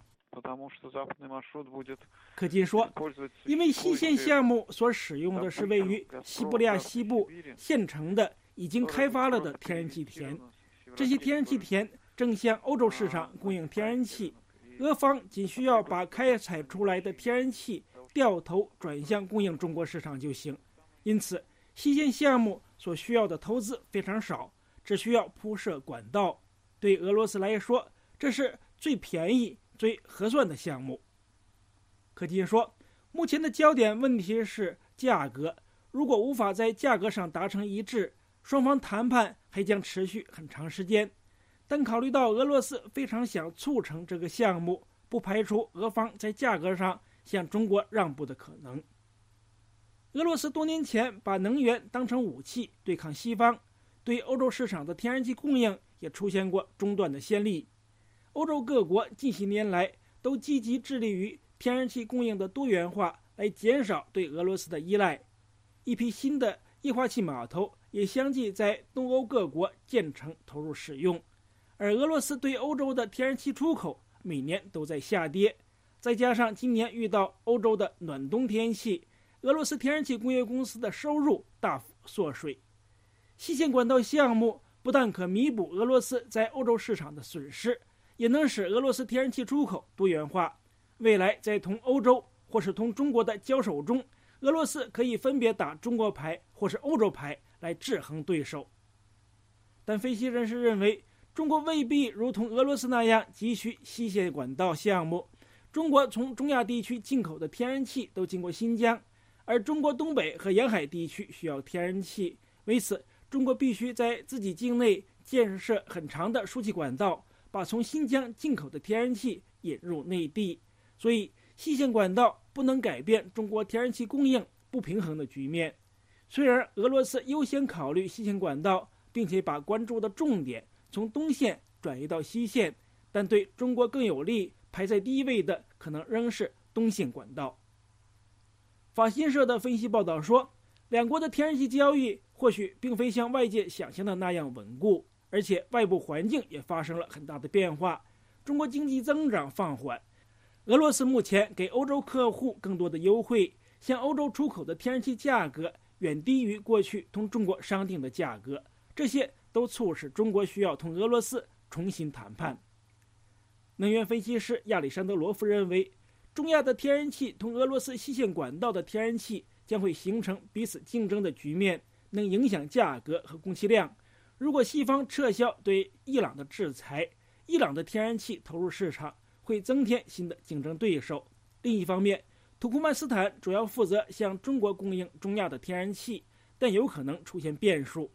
S15: 柯金说，因为西线项目所使用的是位于西伯利亚西部现成的已经开发了的天然气田，这些天然气田正向欧洲市场供应天然气，俄方仅需要把开采出来的天然气掉头转向供应中国市场就行。因此西线项目所需要的投资非常少，只需要铺设管道。对俄罗斯来说，这是最便宜最合算的项目。柯金说，目前的焦点问题是价格，如果无法在价格上达成一致，双方谈判还将持续很长时间。但考虑到俄罗斯非常想促成这个项目，不排除俄方在价格上向中国让步的可能。俄罗斯多年前把能源当成武器对抗西方，对欧洲市场的天然气供应也出现过中断的先例。欧洲各国近些年来都积极致力于天然气供应的多元化，来减少对俄罗斯的依赖。一批新的液化气码头也相继在东欧各国建成投入使用，而俄罗斯对欧洲的天然气出口每年都在下跌，再加上今年遇到欧洲的暖冬天气，俄罗斯天然气工业公司的收入大幅缩水。西线管道项目不但可弥补俄罗斯在欧洲市场的损失，也能使俄罗斯天然气出口多元化。未来在同欧洲或是同中国的交手中，俄罗斯可以分别打中国牌或是欧洲牌来制衡对手。但分析人士认为，中国未必如同俄罗斯那样急需西线管道项目。中国从中亚地区进口的天然气都经过新疆，而中国东北和沿海地区需要天然气，为此中国必须在自己境内建设很长的输气管道，把从新疆进口的天然气引入内地。所以西线管道不能改变中国天然气供应不平衡的局面。虽然俄罗斯优先考虑西线管道，并且把关注的重点从东线转移到西线，但对中国更有利，排在第一位的可能仍是东线管道。法新社的分析报道说，两国的天然气交易或许并非像外界想象的那样稳固，而且外部环境也发生了很大的变化。中国经济增长放缓，俄罗斯目前给欧洲客户更多的优惠，向欧洲出口的天然气价格远低于过去同中国商定的价格，这些都促使中国需要同俄罗斯重新谈判。能源分析师亚历山德罗夫认为，中亚的天然气同俄罗斯西线管道的天然气将会形成彼此竞争的局面，能影响价格和供气量。如果西方撤销对伊朗的制裁，伊朗的天然气投入市场会增添新的竞争对手。另一方面，土库曼斯坦主要负责向中国供应中亚的天然气，但有可能出现变数。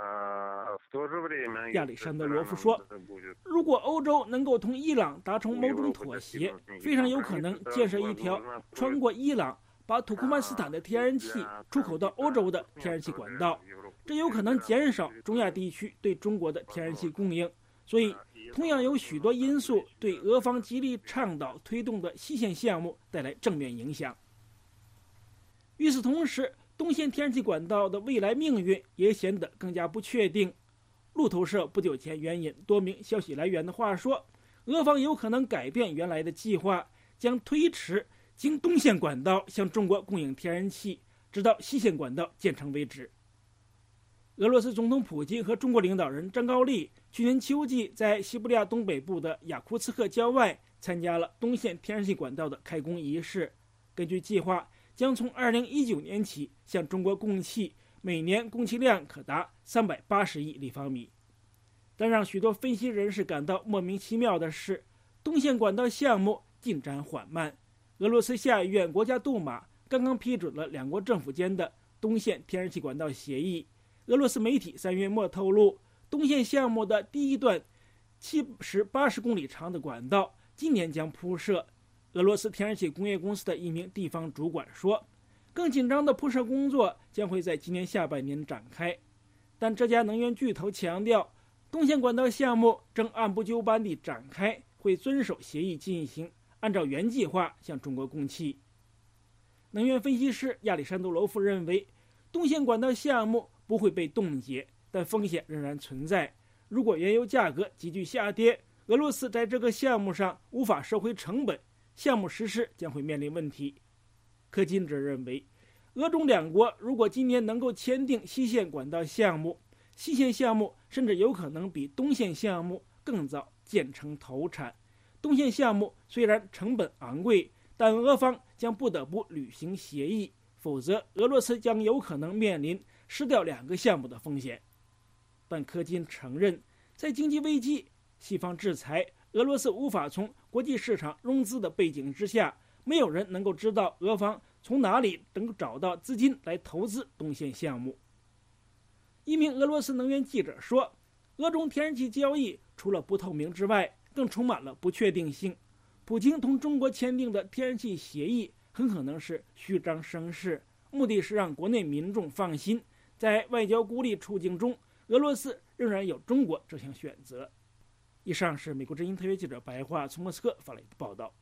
S15: 亚历山德罗夫说，如果欧洲能够同伊朗达成某种妥协，非常有可能建设一条穿过伊朗把土库曼斯坦的天然气出口到欧洲的天然气管道，这有可能减少中亚地区对中国的天然气供应。所以同样有许多因素对俄方极力倡导推动的西线项目带来正面影响。与此同时，东线天然气管道的未来命运也显得更加不确定。路透社不久前援引多名消息来源的话说，俄方有可能改变原来的计划，将推迟经东线管道向中国供应天然气，直到西线管道建成为止。俄罗斯总统普京和中国领导人张高丽去年秋季在西伯利亚东北部的雅库茨克郊外参加了东线天然气管道的开工仪式。根据计划， 将从2019年起向中国供气，每年供气量可达380亿立方米。但让许多分析人士感到莫名其妙的是，东线管道项目进展缓慢。俄罗斯下议院国家杜马刚刚批准了两国政府间的东线天然气管道协议。俄罗斯媒体3月末透露，东线项目的第一段70-80公里长的管道今年将铺设。俄罗斯天然气工业公司的一名地方主管说，更紧张的铺设工作将会在今年下半年展开。但这家能源巨头强调，东线管道项目正按部就班地展开，会遵守协议进行，按照原计划向中国供气。能源分析师亚历山多罗夫认为，东线管道项目不会被冻结，但风险仍然存在。如果原油价格急剧下跌，俄罗斯在这个项目上无法收回成本，项目实施将会面临问题。柯金则认为，俄中两国如果今年能够签订西线管道项目，西线项目甚至有可能比东线项目更早建成投产。东线项目虽然成本昂贵，但俄方将不得不履行协议，否则俄罗斯将有可能面临失掉2个项目的风险。但柯金承认，在经济危机、西方制裁、俄罗斯无法从国际市场融资的背景之下，没有人能够知道俄方从哪里能够找到资金来投资东线项目。一名俄罗斯能源记者说，俄中天然气交易除了不透明之外，更充满了不确定性。普京同中国签订的天然气协议很可能是虚张声势，目的是让国内民众放心，在外交孤立处境中，俄罗斯仍然有中国这项选择。以上是美国之音特约记者白桦从莫斯科发来的报道。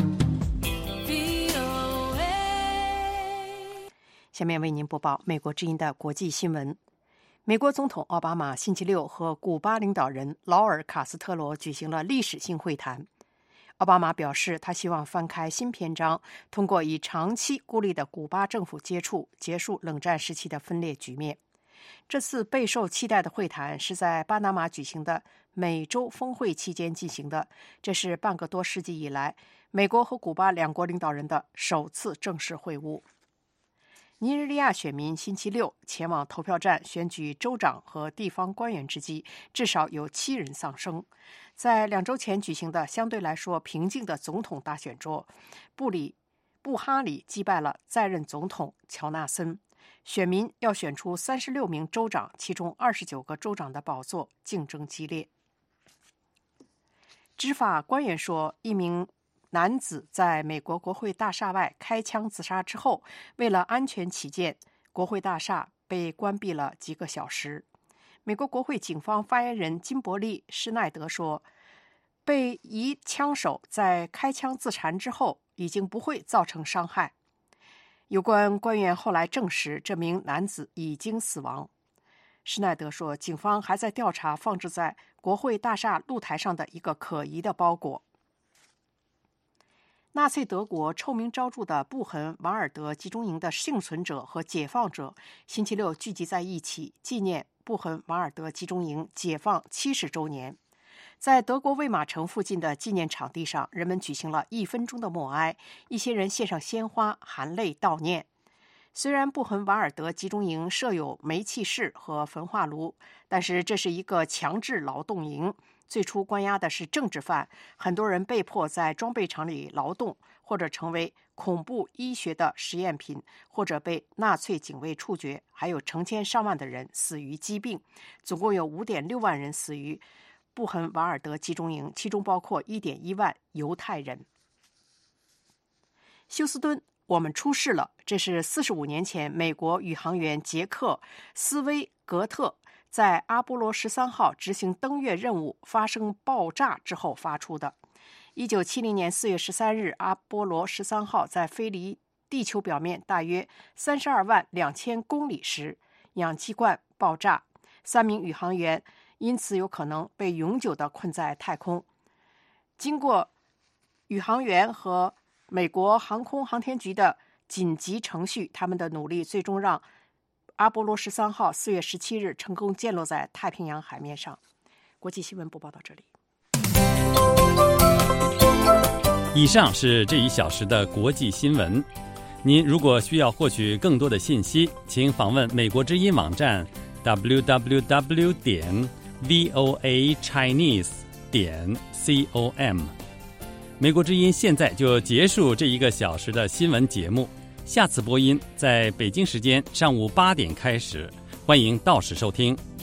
S4: 下面为您播报美国之音的国际新闻。美国总统奥巴马星期六和古巴领导人劳尔·卡斯特罗举行了历史性会谈。奥巴马表示，他希望翻开新篇章，通过与长期孤立的古巴政府接触，结束冷战时期的分裂局面。这次备受期待的会谈是在巴拿马举行的美洲峰会期间进行的，这是半个多世纪以来美国和古巴两国领导人的首次正式会晤。尼日利亚选民星期六前往投票站选举州长和地方官员之际，至少有7人丧生。在2周前举行的相对来说平静的总统大选中，布哈里击败了在任总统乔纳森。选民要选出36名州长，其中29个州长的宝座竞争激烈。执法官员说，一名男子在美国国会大厦外开枪自杀之后，为了安全起见，国会大厦被关闭了几个小时。美国国会警方发言人金伯利·施耐德说，被疑枪手在开枪自残之后已经不会造成伤害。有关官员后来证实，这名男子已经死亡。施耐德说，警方还在调查放置在国会大厦露台上的一个可疑的包裹。纳粹德国臭名昭著的布痕瓦尔德集中营的幸存者和解放者星期六聚集在一起，纪念布痕瓦尔德集中营解放70周年。在德国魏玛城附近的纪念场地上，人们举行了1分钟的默哀，一些人献上鲜花，含泪悼念。虽然布痕瓦尔德集中营设有煤气室和焚化炉，但是这是一个强制劳动营，最初关押的是政治犯，很多人被迫在装备厂里劳动，或者成为恐怖医学的实验品，或者被纳粹警卫处决，还有成千上万的人死于疾病，总共有5.6万人死于布痕瓦尔德集中营，其中包括1.1万犹太人。休斯敦，我们出事了，这是45年前美国宇航员杰克·斯威格特在阿波罗13号执行登月任务发生爆炸之后发出的。1970年4月13日，阿波罗13号在飞离地球表面大约32万2000公里时，氧气罐爆炸，3名宇航员因此有可能被永久地困在太空。经过宇航员和美国航空航天局的紧急程序，他们的努力最终让阿波罗13号4月17日成功降落在太平洋海面上。国际新闻播报到这里。
S16: 以上是这1小时的国际新闻。 您如果需要获取更多的信息，请访问美国之音网站 www.voachinese.com。美国之音现在就结束这1个小时的新闻节目，下次播音在北京时间上午8点开始，欢迎到时收听。